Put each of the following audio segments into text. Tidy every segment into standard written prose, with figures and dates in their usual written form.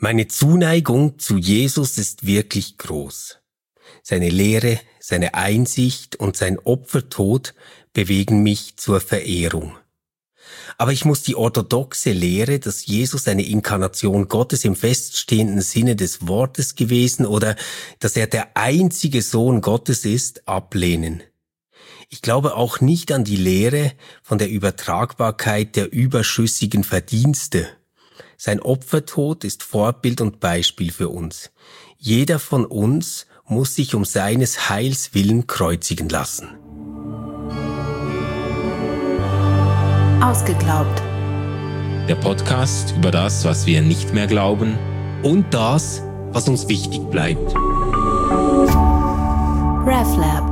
Meine Zuneigung zu Jesus ist wirklich groß. Seine Lehre, seine Einsicht und sein Opfertod bewegen mich zur Verehrung. Aber ich muss die orthodoxe Lehre, dass Jesus eine Inkarnation Gottes im feststehenden Sinne des Wortes gewesen oder dass er der einzige Sohn Gottes ist, ablehnen. Ich glaube auch nicht an die Lehre von der Übertragbarkeit der überschüssigen Verdienste. Sein Opfertod ist Vorbild und Beispiel für uns. Jeder von uns muss sich um seines Heils willen kreuzigen lassen. Ausgeglaubt. Der Podcast über das, was wir nicht mehr glauben Und das, was uns wichtig bleibt. RefLab.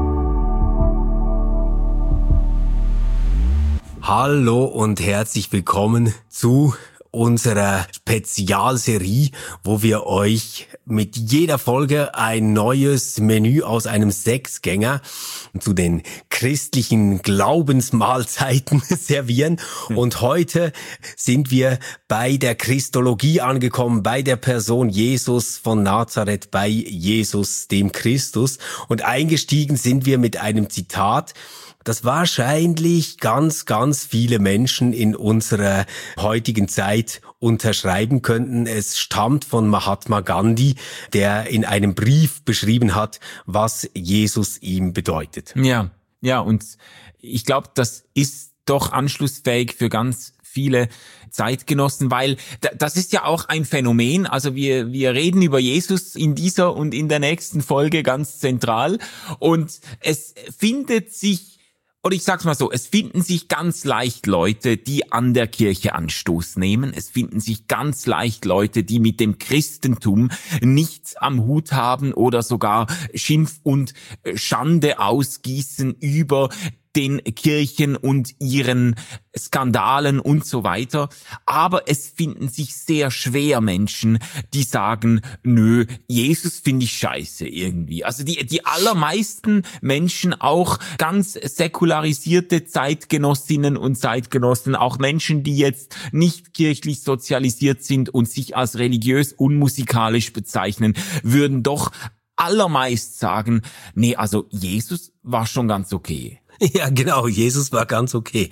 Hallo und herzlich willkommen zu unserer Spezialserie, wo wir euch mit jeder Folge ein neues Menü aus einem Sechsgänger zu den christlichen Glaubensmahlzeiten servieren. Und heute sind wir bei der Christologie angekommen, bei der Person Jesus von Nazareth, bei Jesus dem Christus. Und eingestiegen sind wir mit einem Zitat, das wahrscheinlich ganz, ganz viele Menschen in unserer heutigen Zeit unterschreiben könnten. Es stammt von Mahatma Gandhi, der in einem Brief beschrieben hat, was Jesus ihm bedeutet. Ja, und ich glaube, das ist doch anschlussfähig für ganz viele Zeitgenossen, weil das ist ja auch ein Phänomen. Also wir reden über Jesus in dieser und in der nächsten Folge ganz zentral. Und es findet sich, oder ich sag's mal so, es finden sich ganz leicht Leute, die an der Kirche Anstoß nehmen. Es finden sich ganz leicht Leute, die mit dem Christentum nichts am Hut haben oder sogar Schimpf und Schande ausgießen über den Kirchen und ihren Skandalen und so weiter. Aber es finden sich sehr schwer Menschen, die sagen, nö, Jesus finde ich scheiße irgendwie. Also die allermeisten Menschen, auch ganz säkularisierte Zeitgenossinnen und Zeitgenossen, auch Menschen, die jetzt nicht kirchlich sozialisiert sind und sich als religiös unmusikalisch bezeichnen, würden doch allermeist sagen, nee, also Jesus war schon ganz okay. Ja, genau, Jesus war ganz okay.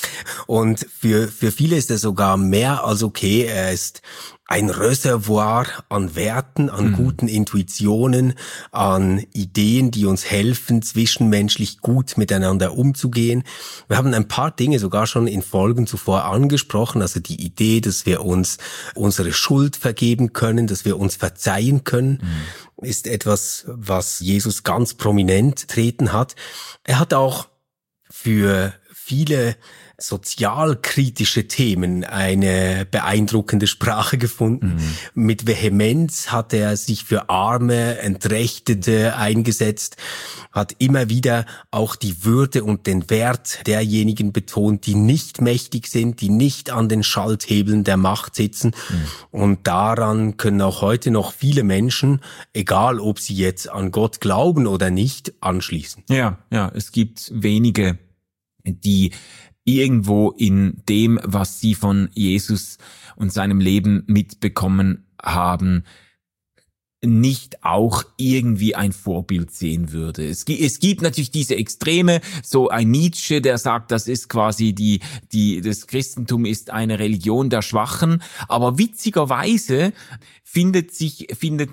Und für viele ist er sogar mehr als okay. Er ist ein Reservoir an Werten, an guten Intuitionen, an Ideen, die uns helfen, zwischenmenschlich gut miteinander umzugehen. Wir haben ein paar Dinge sogar schon in Folgen zuvor angesprochen. Also die Idee, dass wir uns unsere Schuld vergeben können, dass wir uns verzeihen können, ist etwas, was Jesus ganz prominent treten hat. Er hat auch für viele sozialkritische Themen eine beeindruckende Sprache gefunden. Mit Vehemenz hat er sich für Arme, Entrechtete eingesetzt, hat immer wieder auch die Würde und den Wert derjenigen betont, die nicht mächtig sind, die nicht an den Schalthebeln der Macht sitzen. Und daran können auch heute noch viele Menschen, egal ob sie jetzt an Gott glauben oder nicht, anschließen. Ja, es gibt wenige, die irgendwo in dem, was sie von Jesus und seinem Leben mitbekommen haben, nicht auch irgendwie ein Vorbild sehen würde. Es gibt natürlich diese Extreme, so ein Nietzsche, der sagt, das ist quasi das Christentum ist eine Religion der Schwachen, aber witzigerweise findet sich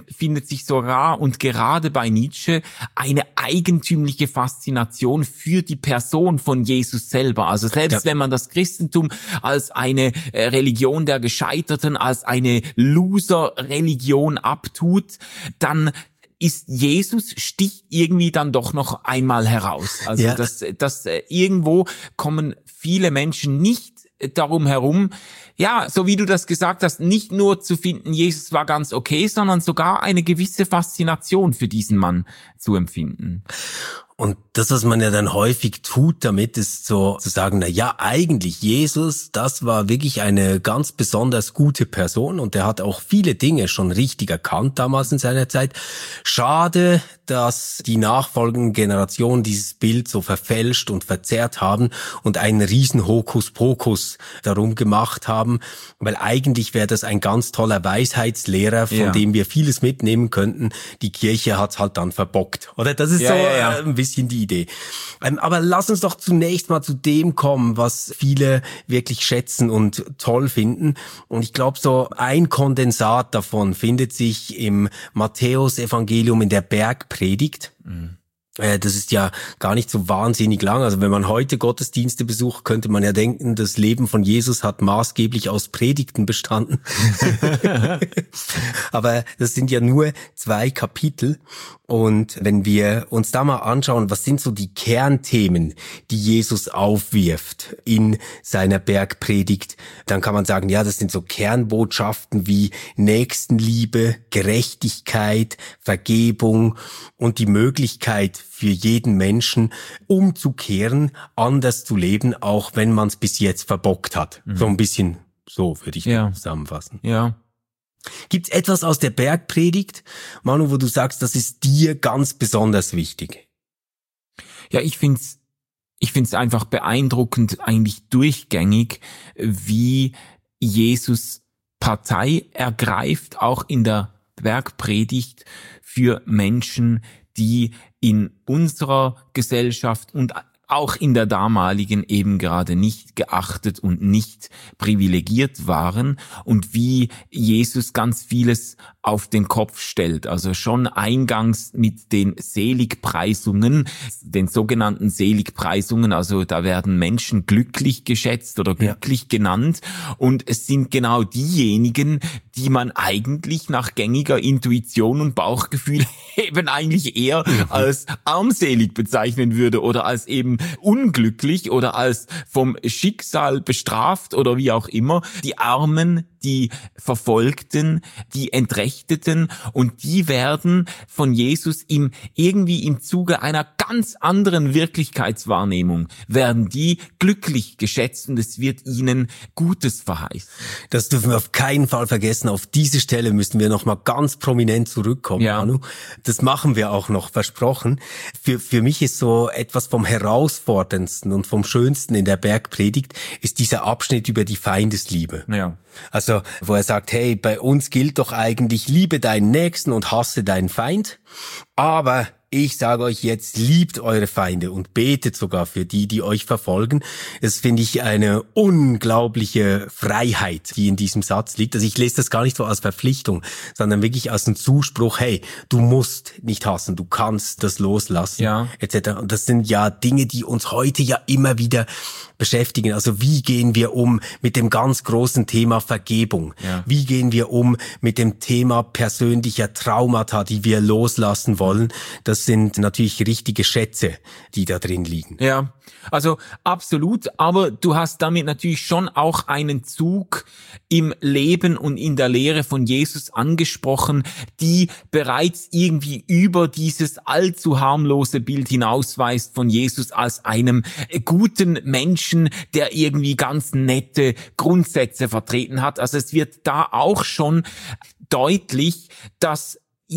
sogar und gerade bei Nietzsche eine eigentümliche Faszination für die Person von Jesus selber. Also selbst wenn man das Christentum als eine Religion der Gescheiterten, als eine Loser-Religion abtut, dann ist Jesus sticht irgendwie dann doch noch einmal heraus. Also das irgendwo kommen viele Menschen nicht darum herum, ja, so wie du das gesagt hast, nicht nur zu finden, Jesus war ganz okay, sondern sogar eine gewisse Faszination für diesen Mann zu empfinden. Und das, was man ja dann häufig tut damit, ist so zu sagen, na ja, eigentlich Jesus, das war wirklich eine ganz besonders gute Person und der hat auch viele Dinge schon richtig erkannt damals in seiner Zeit. Schade, dass die nachfolgenden Generationen dieses Bild so verfälscht und verzerrt haben und einen riesen Hokuspokus darum gemacht haben, weil eigentlich wäre das ein ganz toller Weisheitslehrer, von dem wir vieles mitnehmen könnten. Die Kirche hat's halt dann verbockt. Oder das ist ein bisschen die Idee. Aber lass uns doch zunächst mal zu dem kommen, was viele wirklich schätzen und toll finden. Und ich glaube, so ein Kondensat davon findet sich im Matthäus-Evangelium in der Bergpredigt. Das ist ja gar nicht so wahnsinnig lang. Also wenn man heute Gottesdienste besucht, könnte man ja denken, das Leben von Jesus hat maßgeblich aus Predigten bestanden. Aber das sind ja nur 2 Kapitel. Und wenn wir uns da mal anschauen, was sind so die Kernthemen, die Jesus aufwirft in seiner Bergpredigt, dann kann man sagen, ja, das sind so Kernbotschaften wie Nächstenliebe, Gerechtigkeit, Vergebung und die Möglichkeit für jeden Menschen umzukehren, anders zu leben, auch wenn man es bis jetzt verbockt hat. So ein bisschen so würde ich zusammenfassen. Ja. Gibt's etwas aus der Bergpredigt, Manu, wo du sagst, das ist dir ganz besonders wichtig? Ja, ich find's einfach beeindruckend, eigentlich durchgängig, wie Jesus Partei ergreift, auch in der Bergpredigt, für Menschen, die in unserer Gesellschaft und auch in der damaligen eben gerade nicht geachtet und nicht privilegiert waren und wie Jesus ganz vieles auf den Kopf stellt. Also schon eingangs mit den Seligpreisungen, den sogenannten Seligpreisungen, also da werden Menschen glücklich geschätzt oder glücklich genannt und es sind genau diejenigen, die man eigentlich nach gängiger Intuition und Bauchgefühl eben eigentlich eher als armselig bezeichnen würde oder als eben unglücklich oder als vom Schicksal bestraft oder wie auch immer. Die Armen, die Verfolgten, die Entrechteten und die werden von Jesus irgendwie im Zuge einer ganz anderen Wirklichkeitswahrnehmung werden die glücklich geschätzt und es wird ihnen Gutes verheißen. Das dürfen wir auf keinen Fall vergessen. Auf diese Stelle müssen wir nochmal ganz prominent zurückkommen, Manu. Das machen wir auch noch, versprochen. Für mich ist so etwas vom Herausforderndsten und vom Schönsten in der Bergpredigt ist dieser Abschnitt über die Feindesliebe. Ja. Also, wo er sagt, hey, bei uns gilt doch eigentlich, liebe deinen Nächsten und hasse deinen Feind. Aber ich sage euch jetzt, liebt eure Feinde und betet sogar für die, die euch verfolgen. Das finde ich eine unglaubliche Freiheit, die in diesem Satz liegt. Also ich lese das gar nicht so als Verpflichtung, sondern wirklich als einen Zuspruch, hey, du musst nicht hassen, du kannst das loslassen, etc. Und das sind ja Dinge, die uns heute ja immer wieder beschäftigen. Also wie gehen wir um mit dem ganz großen Thema Vergebung? Ja. Wie gehen wir um mit dem Thema persönlicher Traumata, die wir loslassen wollen? Das sind natürlich richtige Schätze, die da drin liegen. Ja, also absolut, aber du hast damit natürlich schon auch einen Zug im Leben und in der Lehre von Jesus angesprochen, die bereits irgendwie über dieses allzu harmlose Bild hinausweist von Jesus als einem guten Menschen, der irgendwie ganz nette Grundsätze vertreten hat. Also es wird da auch schon deutlich, dass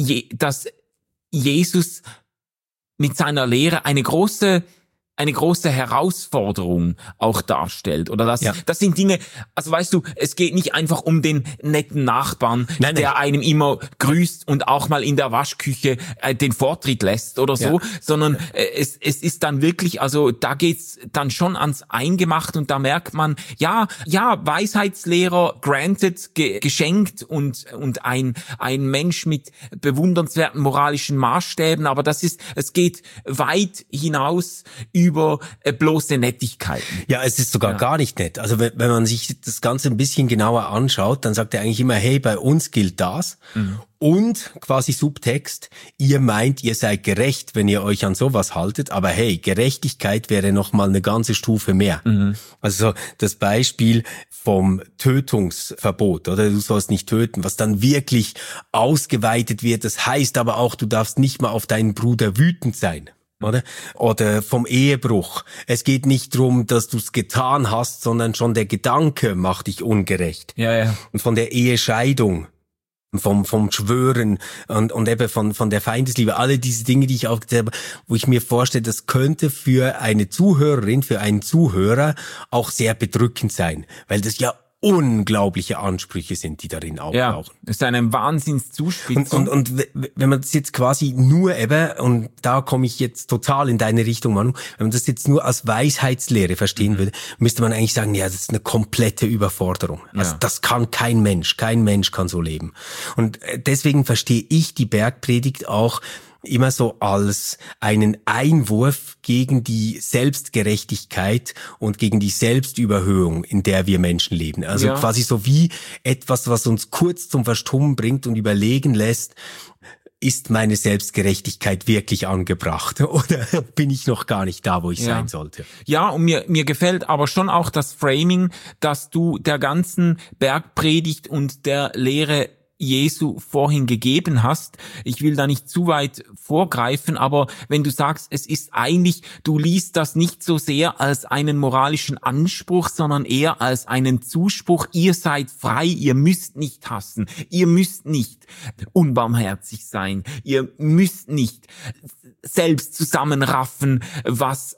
Jesus mit seiner Lehre eine große Herausforderung auch darstellt. Oder das sind Dinge, also weißt du, es geht nicht einfach um den netten Nachbarn, der einem immer grüßt und auch mal in der Waschküche den Vortritt lässt oder so, sondern es ist dann wirklich, also da geht's dann schon ans Eingemachte und da merkt man, Weisheitslehrer granted, geschenkt und ein Mensch mit bewundernswerten moralischen Maßstäben, aber es geht weit hinaus über bloße Nettigkeiten. Ja, es ist sogar gar nicht nett. Also wenn man sich das Ganze ein bisschen genauer anschaut, dann sagt er eigentlich immer, hey, bei uns gilt das. Und quasi Subtext, ihr meint, ihr seid gerecht, wenn ihr euch an sowas haltet, aber hey, Gerechtigkeit wäre nochmal eine ganze Stufe mehr. Also das Beispiel vom Tötungsverbot, oder du sollst nicht töten, was dann wirklich ausgeweitet wird. Das heißt aber auch, du darfst nicht mal auf deinen Bruder wütend sein. oder? Oder vom Ehebruch. Es geht nicht darum, dass du es getan hast, sondern schon der Gedanke macht dich ungerecht. Ja, ja. Und von der Ehescheidung, vom Schwören und eben von der Feindesliebe, alle diese Dinge, die ich aufgezählt habe, wo ich mir vorstelle, das könnte für eine Zuhörerin, für einen Zuhörer auch sehr bedrückend sein, weil das ja unglaubliche Ansprüche sind, die darin auftauchen. Ja, es ist eine Wahnsinnszuspitzung. Und wenn man das jetzt quasi nur eben, und da komme ich jetzt total in deine Richtung, Manu, wenn man das jetzt nur als Weisheitslehre verstehen würde, müsste man eigentlich sagen, ja, das ist eine komplette Überforderung. Also das kann kein Mensch kann so leben. Und deswegen verstehe ich die Bergpredigt auch immer so als einen Einwurf gegen die Selbstgerechtigkeit und gegen die Selbstüberhöhung, in der wir Menschen leben. Also quasi so wie etwas, was uns kurz zum Verstummen bringt und überlegen lässt, ist meine Selbstgerechtigkeit wirklich angebracht oder bin ich noch gar nicht da, wo ich sein sollte? Ja, und mir gefällt aber schon auch das Framing, dass du der ganzen Bergpredigt und der Lehre Jesu vorhin gegeben hast. Ich will da nicht zu weit vorgreifen, aber wenn du sagst, es ist eigentlich, du liest das nicht so sehr als einen moralischen Anspruch, sondern eher als einen Zuspruch, ihr seid frei, ihr müsst nicht hassen, ihr müsst nicht unbarmherzig sein, ihr müsst nicht selbst zusammenraffen, was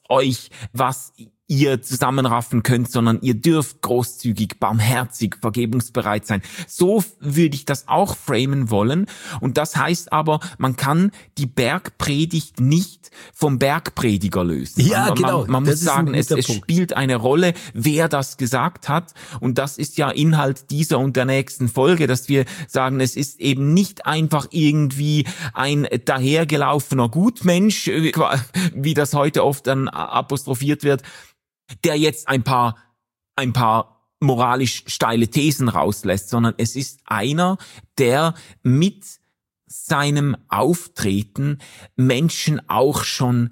ihr zusammenraffen könnt, sondern ihr dürft großzügig, barmherzig, vergebungsbereit sein. So würde ich das auch framen wollen. Und das heißt aber, man kann die Bergpredigt nicht vom Bergprediger lösen. Ja, genau. Man muss sagen, es spielt eine Rolle, wer das gesagt hat. Und das ist ja Inhalt dieser und der nächsten Folge, dass wir sagen, es ist eben nicht einfach irgendwie ein dahergelaufener Gutmensch, wie das heute oft dann apostrophiert wird, der jetzt ein paar moralisch steile Thesen rauslässt, sondern es ist einer, der mit seinem Auftreten Menschen auch schon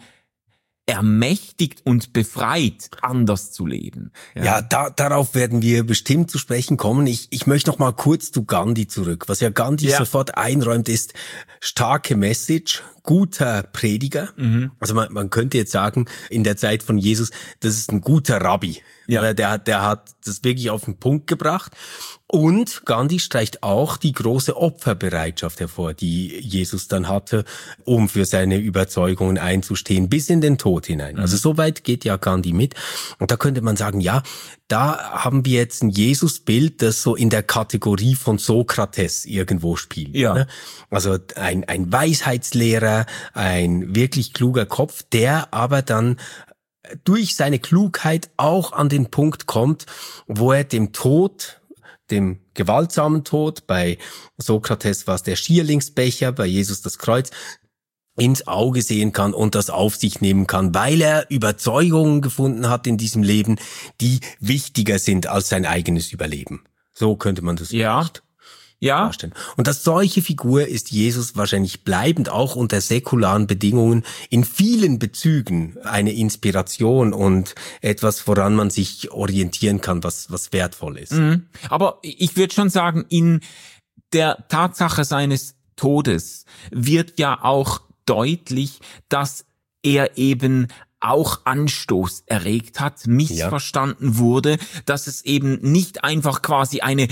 ermächtigt und befreit, anders zu leben. Ja, darauf werden wir bestimmt zu sprechen kommen. Ich möchte noch mal kurz zu Gandhi zurück. Was ja Gandhi sofort einräumt, ist starke Message, guter Prediger. Also man könnte jetzt sagen, in der Zeit von Jesus, das ist ein guter Rabbi. Ja. Der hat das wirklich auf den Punkt gebracht. Und Gandhi streicht auch die große Opferbereitschaft hervor, die Jesus dann hatte, um für seine Überzeugungen einzustehen, bis in den Tod hinein. Also so weit geht ja Gandhi mit. Und da könnte man sagen, ja, da haben wir jetzt ein Jesusbild, das so in der Kategorie von Sokrates irgendwo spielt. Ja. Ne? Also ein Weisheitslehrer, ein wirklich kluger Kopf, der aber dann durch seine Klugheit auch an den Punkt kommt, wo er dem Tod, dem gewaltsamen Tod, bei Sokrates war es der Schierlingsbecher, bei Jesus das Kreuz, ins Auge sehen kann und das auf sich nehmen kann, weil er Überzeugungen gefunden hat in diesem Leben, die wichtiger sind als sein eigenes Überleben. So könnte man das darstellen. Und als solche Figur ist Jesus wahrscheinlich bleibend auch unter säkularen Bedingungen in vielen Bezügen eine Inspiration und etwas, woran man sich orientieren kann, was wertvoll ist. Aber ich würde schon sagen, in der Tatsache seines Todes wird ja auch deutlich, dass er eben auch Anstoß erregt hat, missverstanden wurde, dass es eben nicht einfach quasi eine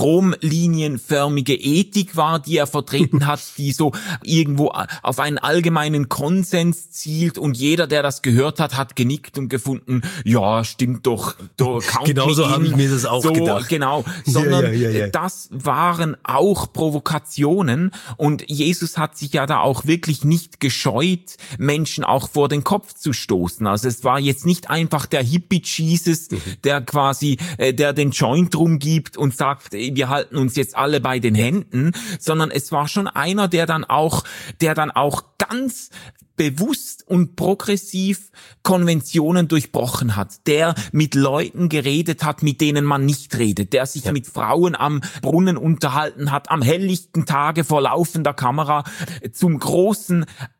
stromlinienförmige Ethik war, die er vertreten hat, die so irgendwo auf einen allgemeinen Konsens zielt und jeder, der das gehört hat, hat genickt und gefunden, ja, stimmt doch. Genau so habe ich mir das auch gedacht. Genau, sondern das waren auch Provokationen und Jesus hat sich ja da auch wirklich nicht gescheut, Menschen auch vor den Kopf zu stoßen. Also es war jetzt nicht einfach der Hippie-Jesus, der quasi, der den Joint rumgibt und sagt, wir halten uns jetzt alle bei den Händen, sondern es war schon einer, der dann auch ganz bewusst und progressiv Konventionen durchbrochen hat, der mit Leuten geredet hat, mit denen man nicht redet, der sich mit Frauen am Brunnen unterhalten hat, am helllichten Tage vor laufender Kamera, zum großen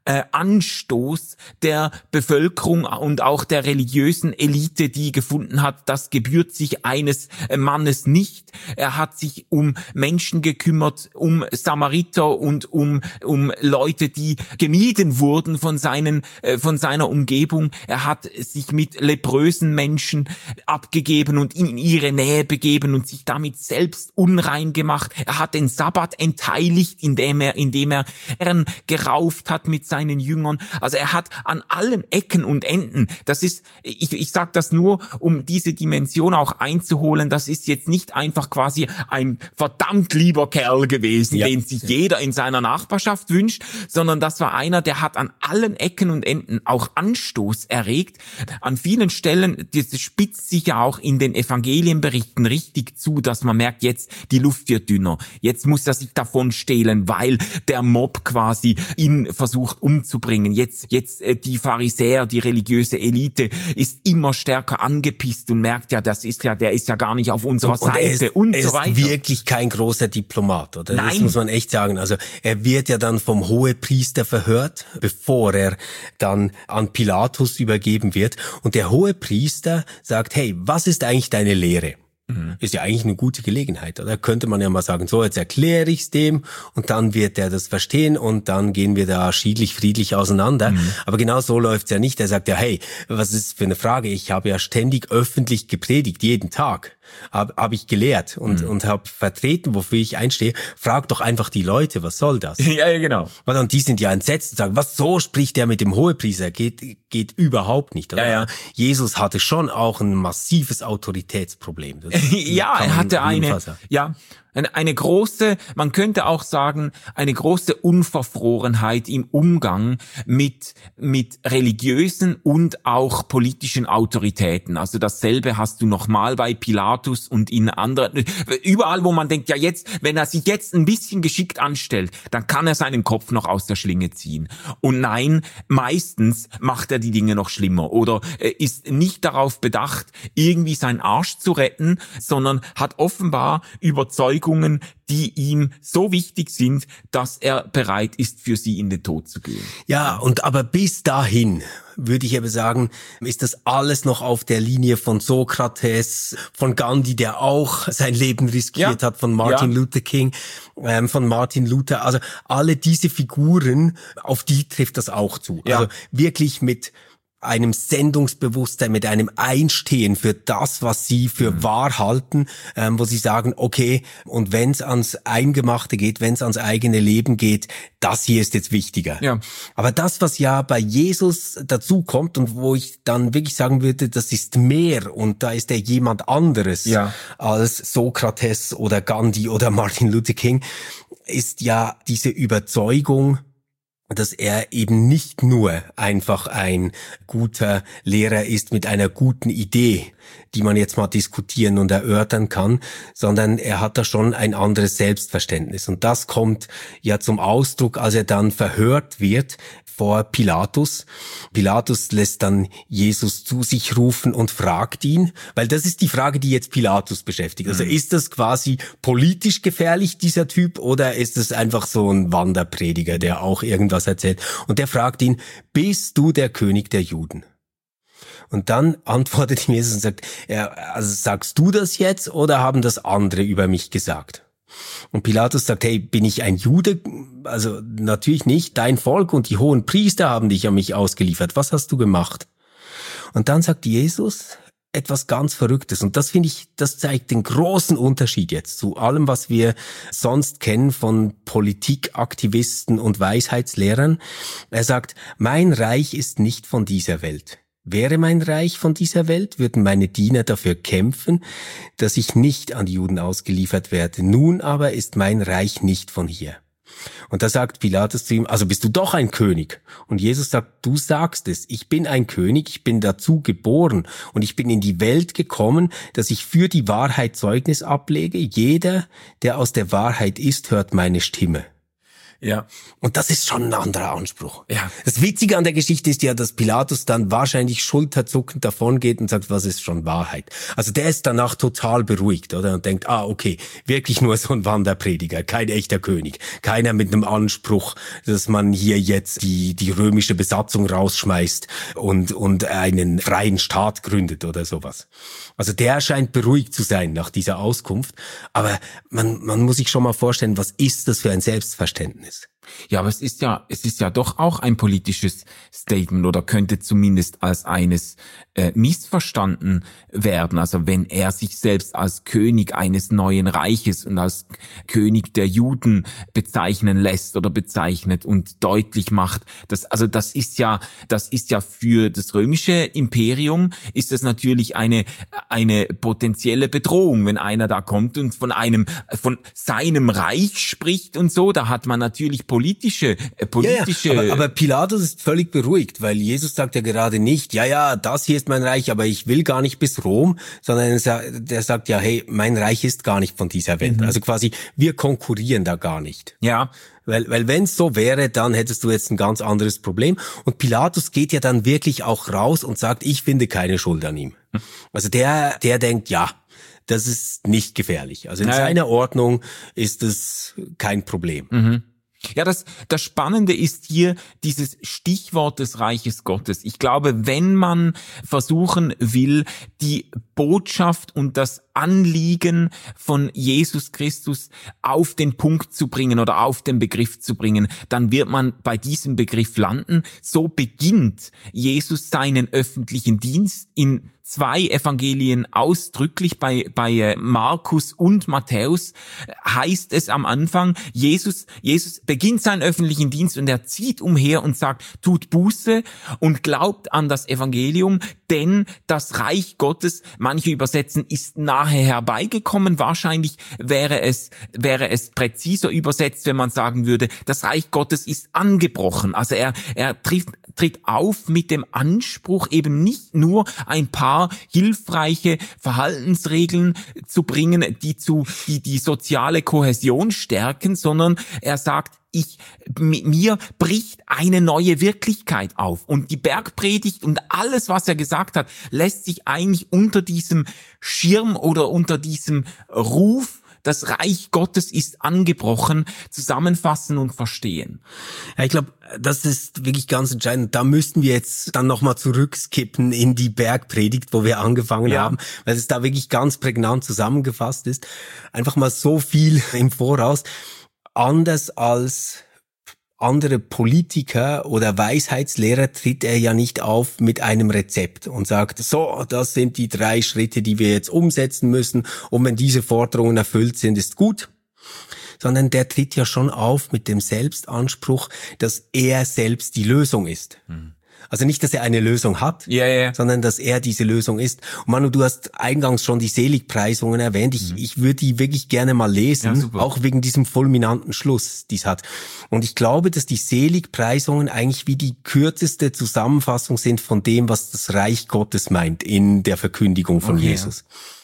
Anstoß der Bevölkerung und auch der religiösen Elite, die gefunden hat, das gebührt sich eines Mannes nicht. Er hat sich um Menschen gekümmert, um Samariter und um Leute, die gemieden wurden von seiner Umgebung. Er hat sich mit leprösen Menschen abgegeben und in ihre Nähe begeben und sich damit selbst unrein gemacht. Er hat den Sabbat entheiligt, indem er Herren gerauft hat mit seinen Jüngern. Also er hat an allen Ecken und Enden, das ist, ich sage das nur, um diese Dimension auch einzuholen, das ist jetzt nicht einfach quasi ein verdammt lieber Kerl gewesen, den sich jeder in seiner Nachbarschaft wünscht, sondern das war einer, der hat an allen Ecken und Enden auch Anstoß erregt. An vielen Stellen, das spitzt sich ja auch in den Evangelienberichten richtig zu, dass man merkt, jetzt die Luft wird dünner, jetzt muss er sich davon stehlen, weil der Mob quasi ihn versucht umzubringen. Jetzt die Pharisäer, die religiöse Elite ist immer stärker angepisst und merkt ja, der ist ja gar nicht auf unserer Seite und so weiter. Er ist wirklich kein großer Diplomat, oder? Nein. Das muss man echt sagen. Also er wird ja dann vom Hohepriester verhört, bevor er dann an Pilatus übergeben wird. Und der Hohepriester sagt, hey, was ist eigentlich deine Lehre? Ist ja eigentlich eine gute Gelegenheit, oder? Könnte man ja mal sagen, so, jetzt erkläre ich's dem und dann wird er das verstehen und dann gehen wir da schiedlich, friedlich auseinander. Aber genau so läuft's ja nicht. Er sagt ja, hey, was ist für eine Frage? Ich habe ja ständig öffentlich gepredigt, jeden Tag. Hab ich gelehrt und habe vertreten, wofür ich einstehe. Frag doch einfach die Leute, was soll das? Ja, genau. Und die sind ja entsetzt und sagen, was, so spricht der mit dem Hohepriester? Geht überhaupt nicht, oder? Ja. Jesus hatte schon auch ein massives Autoritätsproblem. Ja, er hatte eine große, man könnte auch sagen, eine große Unverfrorenheit im Umgang mit religiösen und auch politischen Autoritäten. Also dasselbe hast du nochmal bei Pilatus und in anderen, überall, wo man denkt, ja jetzt, wenn er sich jetzt ein bisschen geschickt anstellt, dann kann er seinen Kopf noch aus der Schlinge ziehen. Und nein, meistens macht er die Dinge noch schlimmer oder ist nicht darauf bedacht, irgendwie seinen Arsch zu retten, sondern hat offenbar Überzeugungen, die ihm so wichtig sind, dass er bereit ist, für sie in den Tod zu gehen. Ja, aber bis dahin, würde ich aber sagen, ist das alles noch auf der Linie von Sokrates, von Gandhi, der auch sein Leben riskiert hat, von Martin Luther King, von Martin Luther. Also alle diese Figuren, auf die trifft das auch zu. Ja. Also wirklich mit einem Sendungsbewusstsein, mit einem Einstehen für das, was sie für wahr halten, wo sie sagen, okay, und wenn es ans Eingemachte geht, wenn es ans eigene Leben geht, das hier ist jetzt wichtiger. Ja. Aber das, was ja bei Jesus dazu kommt und wo ich dann wirklich sagen würde, das ist mehr und da ist er jemand anderes als Sokrates oder Gandhi oder Martin Luther King, ist ja diese Überzeugung, dass er eben nicht nur einfach ein guter Lehrer ist mit einer guten Idee, die man jetzt mal diskutieren und erörtern kann, sondern er hat da schon ein anderes Selbstverständnis. Und das kommt ja zum Ausdruck, als er dann verhört wird vor Pilatus. Pilatus lässt dann Jesus zu sich rufen und fragt ihn, weil das ist die Frage, die jetzt Pilatus beschäftigt. Also ist das quasi politisch gefährlich, dieser Typ, oder ist es einfach so ein Wanderprediger, der auch irgendwas erzählt? Und der fragt ihn, bist du der König der Juden? Und dann antwortet ihm Jesus und sagt, also sagst du das jetzt oder haben das andere über mich gesagt? Und Pilatus sagt, hey, bin ich ein Jude? Also natürlich nicht. Dein Volk und die hohen Priester haben dich an mich ausgeliefert. Was hast du gemacht? Und dann sagt Jesus etwas ganz Verrücktes. Und das finde ich, das zeigt den großen Unterschied jetzt zu allem, was wir sonst kennen von Politikaktivisten und Weisheitslehrern. Er sagt, mein Reich ist nicht von dieser Welt. Wäre mein Reich von dieser Welt, würden meine Diener dafür kämpfen, dass ich nicht an die Juden ausgeliefert werde. Nun aber ist mein Reich nicht von hier. Und da sagt Pilatus zu ihm, also bist du doch ein König. Und Jesus sagt, du sagst es, ich bin ein König, ich bin dazu geboren und ich bin in die Welt gekommen, dass ich für die Wahrheit Zeugnis ablege. Jeder, der aus der Wahrheit ist, hört meine Stimme. Ja. Und das ist schon ein anderer Anspruch. Ja. Das Witzige an der Geschichte ist ja, dass Pilatus dann wahrscheinlich schulterzuckend davongeht und sagt, was ist schon Wahrheit? Also der ist danach total beruhigt, oder? Und denkt, okay, wirklich nur so ein Wanderprediger, kein echter König. Keiner mit einem Anspruch, dass man hier jetzt die römische Besatzung rausschmeißt und einen freien Staat gründet oder sowas. Also der scheint beruhigt zu sein nach dieser Auskunft. Aber man muss sich schon mal vorstellen, was ist das für ein Selbstverständnis? Ja, aber es ist ja doch auch ein politisches Statement oder könnte zumindest als eines missverstanden werden. Also wenn er sich selbst als König eines neuen Reiches und als König der Juden bezeichnen lässt oder bezeichnet und deutlich macht, das ist ja für das römische Imperium ist das natürlich eine potenzielle Bedrohung, wenn einer da kommt und von seinem Reich spricht und so, da hat man natürlich politische. Ja, aber Pilatus ist völlig beruhigt, weil Jesus sagt ja gerade nicht, das hier ist mein Reich, aber ich will gar nicht bis Rom, sondern der sagt ja, hey, mein Reich ist gar nicht von dieser Welt. Also quasi, wir konkurrieren da gar nicht. Ja. Weil wenn es so wäre, dann hättest du jetzt ein ganz anderes Problem. Und Pilatus geht ja dann wirklich auch raus und sagt, ich finde keine Schuld an ihm. Also der denkt, das ist nicht gefährlich. Also in seiner Ordnung ist es kein Problem. Mhm. Ja, das Spannende ist hier dieses Stichwort des Reiches Gottes. Ich glaube, wenn man versuchen will, die Botschaft und das Anliegen von Jesus Christus auf den Punkt zu bringen oder auf den Begriff zu bringen, dann wird man bei diesem Begriff landen. So beginnt Jesus seinen öffentlichen Dienst in 2 Evangelien ausdrücklich, bei Markus und Matthäus heißt es am Anfang, Jesus beginnt seinen öffentlichen Dienst und er zieht umher und sagt, tut Buße und glaubt an das Evangelium, denn das Reich Gottes, manche übersetzen, ist nahe herbeigekommen. Wahrscheinlich wäre es präziser übersetzt, wenn man sagen würde, das Reich Gottes ist angebrochen. Also er tritt auf mit dem Anspruch, eben nicht nur ein paar hilfreiche Verhaltensregeln zu bringen, die soziale Kohäsion stärken, sondern er sagt, mir bricht eine neue Wirklichkeit auf. Und die Bergpredigt und alles, was er gesagt hat, lässt sich eigentlich unter diesem Schirm oder unter diesem Ruf, das Reich Gottes ist angebrochen, zusammenfassen und verstehen. Ja, ich glaube, das ist wirklich ganz entscheidend. Da müssten wir jetzt dann nochmal zurückskippen in die Bergpredigt, wo wir angefangen haben, weil es da wirklich ganz prägnant zusammengefasst ist. Einfach mal so viel im Voraus. Anders als andere Politiker oder Weisheitslehrer tritt er ja nicht auf mit einem Rezept und sagt, so, das sind die 3 Schritte, die wir jetzt umsetzen müssen, und wenn diese Forderungen erfüllt sind, ist gut. Sondern der tritt ja schon auf mit dem Selbstanspruch, dass er selbst die Lösung ist. Also nicht, dass er eine Lösung hat, sondern dass er diese Lösung ist. Und Manu, du hast eingangs schon die Seligpreisungen erwähnt. Ich würde die wirklich gerne mal lesen, auch wegen diesem fulminanten Schluss, die es hat. Und ich glaube, dass die Seligpreisungen eigentlich wie die kürzeste Zusammenfassung sind von dem, was das Reich Gottes meint in der Verkündigung von Jesus.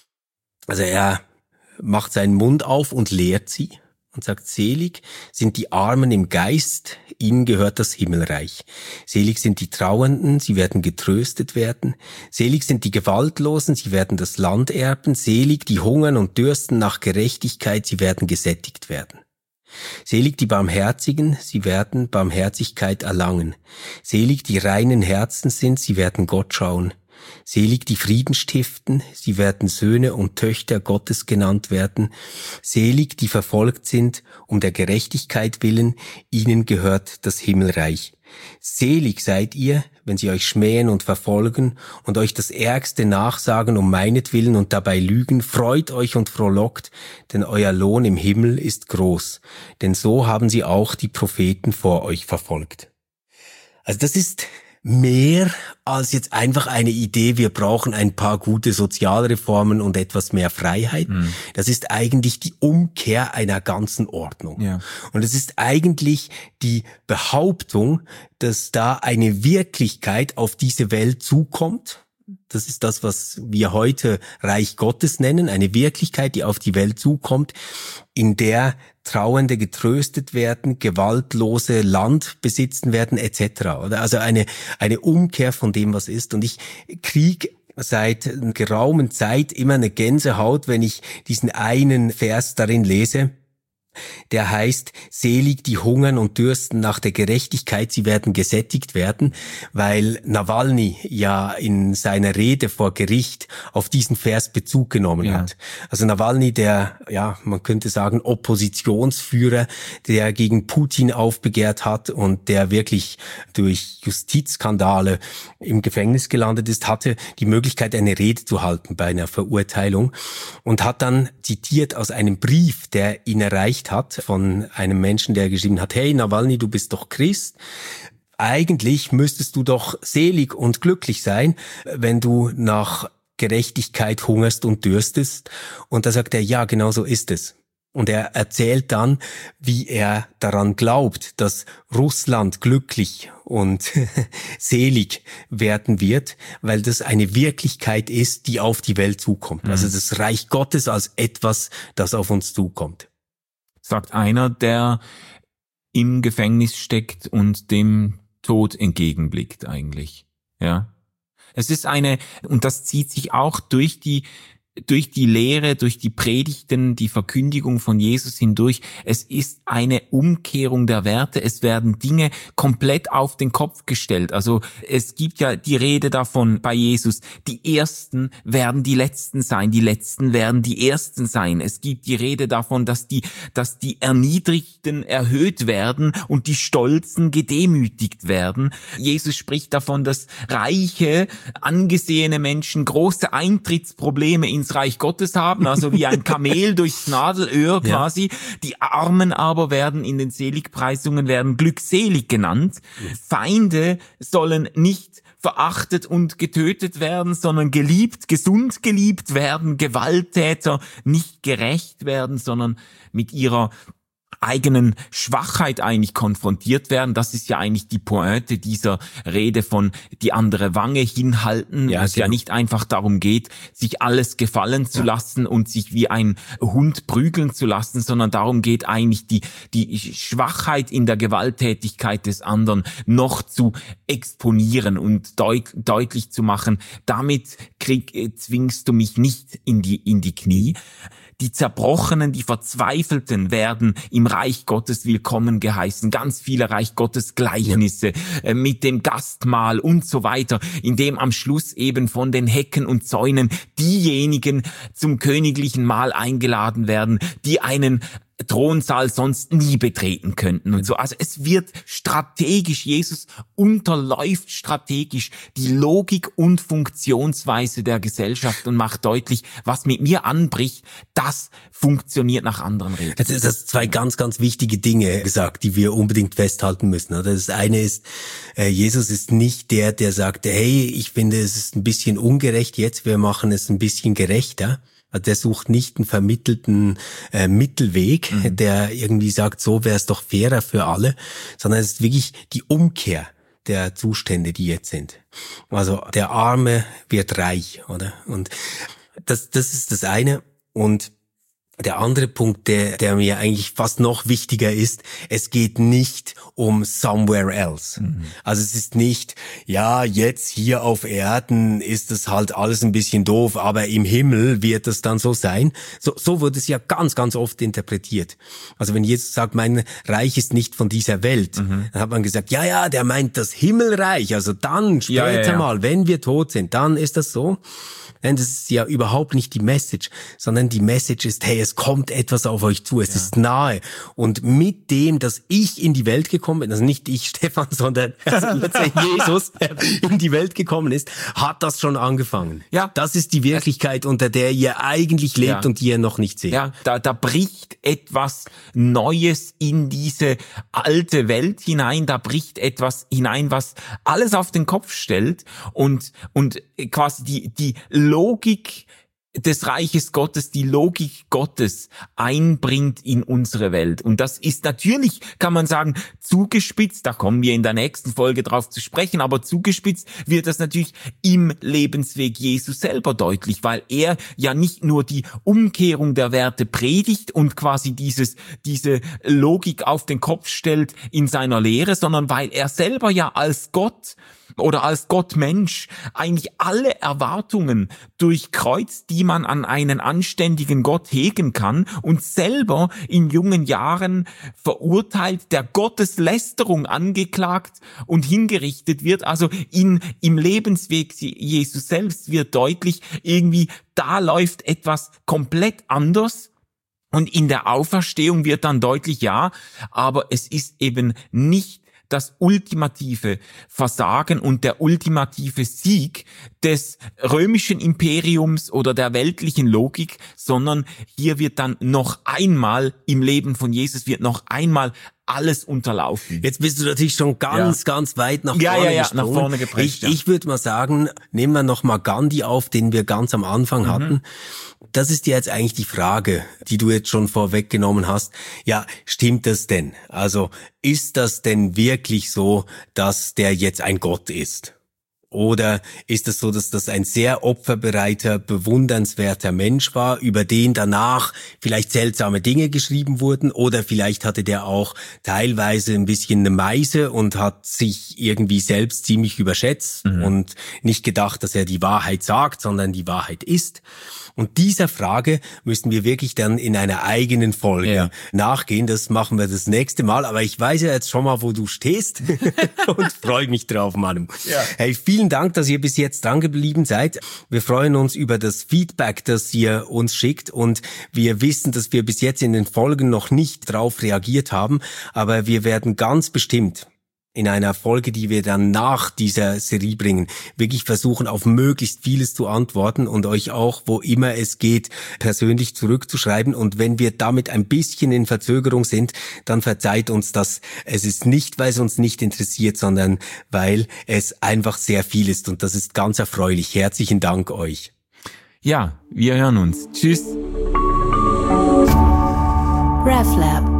Also er macht seinen Mund auf und lehrt sie und sagt, selig sind die Armen im Geist, ihnen gehört das Himmelreich. Selig sind die Trauernden, sie werden getröstet werden. Selig sind die Gewaltlosen, sie werden das Land erben. Selig die hungern und dürsten nach Gerechtigkeit, sie werden gesättigt werden. Selig die Barmherzigen, sie werden Barmherzigkeit erlangen. Selig die reinen Herzen sind, sie werden Gott schauen. Selig die Frieden stiften, sie werden Söhne und Töchter Gottes genannt werden. Selig die verfolgt sind, um der Gerechtigkeit willen, ihnen gehört das Himmelreich. Selig seid ihr, wenn sie euch schmähen und verfolgen und euch das Ärgste nachsagen um meinetwillen und dabei lügen. Freut euch und frohlockt, denn euer Lohn im Himmel ist groß. Denn so haben sie auch die Propheten vor euch verfolgt. Also das ist mehr als jetzt einfach eine Idee, wir brauchen ein paar gute Sozialreformen und etwas mehr Freiheit. Das ist eigentlich die Umkehr einer ganzen Ordnung. Ja. Und es ist eigentlich die Behauptung, dass da eine Wirklichkeit auf diese Welt zukommt. Das ist das, was wir heute Reich Gottes nennen, eine Wirklichkeit, die auf die Welt zukommt, in der Trauernde getröstet werden, gewaltlose Land besitzen werden, etc. Oder? Also eine Umkehr von dem, was ist. Und ich kriege seit geraumer Zeit immer eine Gänsehaut, wenn ich diesen einen Vers darin lese. Der heißt, selig die hungern und dürsten nach der Gerechtigkeit, sie werden gesättigt werden, weil Nawalny ja in seiner Rede vor Gericht auf diesen Vers Bezug genommen hat. Also Nawalny, der, ja, man könnte sagen, Oppositionsführer, der gegen Putin aufbegehrt hat und der wirklich durch Justizskandale im Gefängnis gelandet ist, hatte die Möglichkeit, eine Rede zu halten bei einer Verurteilung und hat dann zitiert aus einem Brief, der ihn erreicht hat von einem Menschen, der geschrieben hat, hey Nawalny, du bist doch Christ. Eigentlich müsstest du doch selig und glücklich sein, wenn du nach Gerechtigkeit hungerst und dürstest. Und da sagt er, ja, genau so ist es. Und er erzählt dann, wie er daran glaubt, dass Russland glücklich und selig werden wird, weil das eine Wirklichkeit ist, die auf die Welt zukommt. Also das Reich Gottes als etwas, das auf uns zukommt. Sagt einer, der im Gefängnis steckt und dem Tod entgegenblickt eigentlich. Ja. Es ist und das zieht sich auch durch die Lehre, durch die Predigten, die Verkündigung von Jesus hindurch. Es ist eine Umkehrung der Werte. Es werden Dinge komplett auf den Kopf gestellt. Also es gibt ja die Rede davon bei Jesus, die Ersten werden die Letzten sein, die Letzten werden die Ersten sein. Es gibt die Rede davon, dass die Erniedrigten erhöht werden und die Stolzen gedemütigt werden. Jesus spricht davon, dass reiche, angesehene Menschen große Eintrittsprobleme ins Reich Gottes haben, also wie ein Kamel durchs Nadelöhr quasi. Die Armen aber werden in den Seligpreisungen glückselig genannt. Feinde sollen nicht verachtet und getötet werden, sondern geliebt, gesund geliebt werden. Gewalttäter nicht gerecht werden, sondern mit ihrer eigenen Schwachheit eigentlich konfrontiert werden. Das ist ja eigentlich die Pointe dieser Rede von die andere Wange hinhalten, wo es ja nicht einfach darum geht, sich alles gefallen zu lassen und sich wie ein Hund prügeln zu lassen, sondern darum geht eigentlich die Schwachheit in der Gewalttätigkeit des anderen noch zu exponieren und deutlich zu machen. Damit zwingst du mich nicht in die Knie. Die Zerbrochenen, die Verzweifelten werden im Reich Gottes willkommen geheißen. Ganz viele Reich Gottes Gleichnisse mit dem Gastmahl und so weiter, in dem am Schluss eben von den Hecken und Zäunen diejenigen zum königlichen Mahl eingeladen werden, die einen Thronsaal sonst nie betreten könnten und so. Also es wird strategisch, Jesus unterläuft strategisch die Logik und Funktionsweise der Gesellschaft und macht deutlich, was mit mir anbricht, das funktioniert nach anderen Regeln. Jetzt ist das zwei ganz, ganz wichtige Dinge gesagt, die wir unbedingt festhalten müssen. Das eine ist, Jesus ist nicht der sagte, hey, ich finde, es ist ein bisschen ungerecht jetzt, wir machen es ein bisschen gerechter. Der sucht nicht einen vermittelten Mittelweg, der irgendwie sagt, so wäre es doch fairer für alle, sondern es ist wirklich die Umkehr der Zustände, die jetzt sind. Also der Arme wird reich, oder? Und das ist das eine. Und der andere Punkt, der mir eigentlich fast noch wichtiger ist, es geht nicht um somewhere else. Also es ist nicht, ja, jetzt hier auf Erden ist es halt alles ein bisschen doof, aber im Himmel wird es dann so sein. So wird es ja ganz, ganz oft interpretiert. Also wenn Jesus sagt, mein Reich ist nicht von dieser Welt, dann hat man gesagt, ja, der meint das Himmelreich, also dann später mal, wenn wir tot sind, dann ist das so. Nein, das ist ja überhaupt nicht die Message, sondern die Message ist, hey, es kommt etwas auf euch zu, es ist nahe. Und mit dem, dass ich in die Welt gekommen bin, also nicht ich, Stefan, sondern Jesus in die Welt gekommen ist, hat das schon angefangen. Ja. Das ist die Wirklichkeit, unter der ihr eigentlich lebt und die ihr noch nicht seht. Ja, da bricht etwas Neues in diese alte Welt hinein, da bricht etwas hinein, was alles auf den Kopf stellt und quasi die Logik des Reiches Gottes, die Logik Gottes einbringt in unsere Welt. Und das ist natürlich, kann man sagen, zugespitzt, da kommen wir in der nächsten Folge drauf zu sprechen, aber zugespitzt wird das natürlich im Lebensweg Jesus selber deutlich, weil er ja nicht nur die Umkehrung der Werte predigt und quasi diese Logik auf den Kopf stellt in seiner Lehre, sondern weil er selber ja als Gott oder als Gottmensch eigentlich alle Erwartungen durchkreuzt, die man an einen anständigen Gott hegen kann und selber in jungen Jahren verurteilt, der Gotteslästerung angeklagt und hingerichtet wird. Also im Lebensweg Jesus selbst wird deutlich, irgendwie da läuft etwas komplett anders. Und in der Auferstehung wird dann deutlich, ja, aber es ist eben nicht das ultimative Versagen und der ultimative Sieg des römischen Imperiums oder der weltlichen Logik, sondern hier wird dann noch einmal im Leben von Jesus wird noch einmal alles unterlaufen. Jetzt bist du natürlich schon ganz weit nach vorne gesprungen. Nach vorne geprescht. Ich würde mal sagen, nehmen wir noch mal Gandhi auf, den wir ganz am Anfang hatten. Das ist jetzt eigentlich die Frage, die du jetzt schon vorweggenommen hast. Ja, stimmt das denn? Also ist das denn wirklich so, dass der jetzt ein Gott ist? Oder ist es so, dass das ein sehr opferbereiter, bewundernswerter Mensch war, über den danach vielleicht seltsame Dinge geschrieben wurden? Oder vielleicht hatte der auch teilweise ein bisschen eine Meise und hat sich irgendwie selbst ziemlich überschätzt und nicht gedacht, dass er die Wahrheit sagt, sondern die Wahrheit ist? Und dieser Frage müssen wir wirklich dann in einer eigenen Folge nachgehen. Das machen wir das nächste Mal. Aber ich weiß ja jetzt schon mal, wo du stehst und freue mich drauf, Manu. Ja. Hey, vielen Dank, dass ihr bis jetzt dran geblieben seid. Wir freuen uns über das Feedback, das ihr uns schickt. Und wir wissen, dass wir bis jetzt in den Folgen noch nicht drauf reagiert haben. Aber wir werden ganz bestimmt in einer Folge, die wir dann nach dieser Serie bringen, wirklich versuchen, auf möglichst vieles zu antworten und euch auch, wo immer es geht, persönlich zurückzuschreiben. Und wenn wir damit ein bisschen in Verzögerung sind, dann verzeiht uns das. Es ist nicht, weil es uns nicht interessiert, sondern weil es einfach sehr viel ist. Und das ist ganz erfreulich. Herzlichen Dank euch. Ja, wir hören uns. Tschüss. RefLab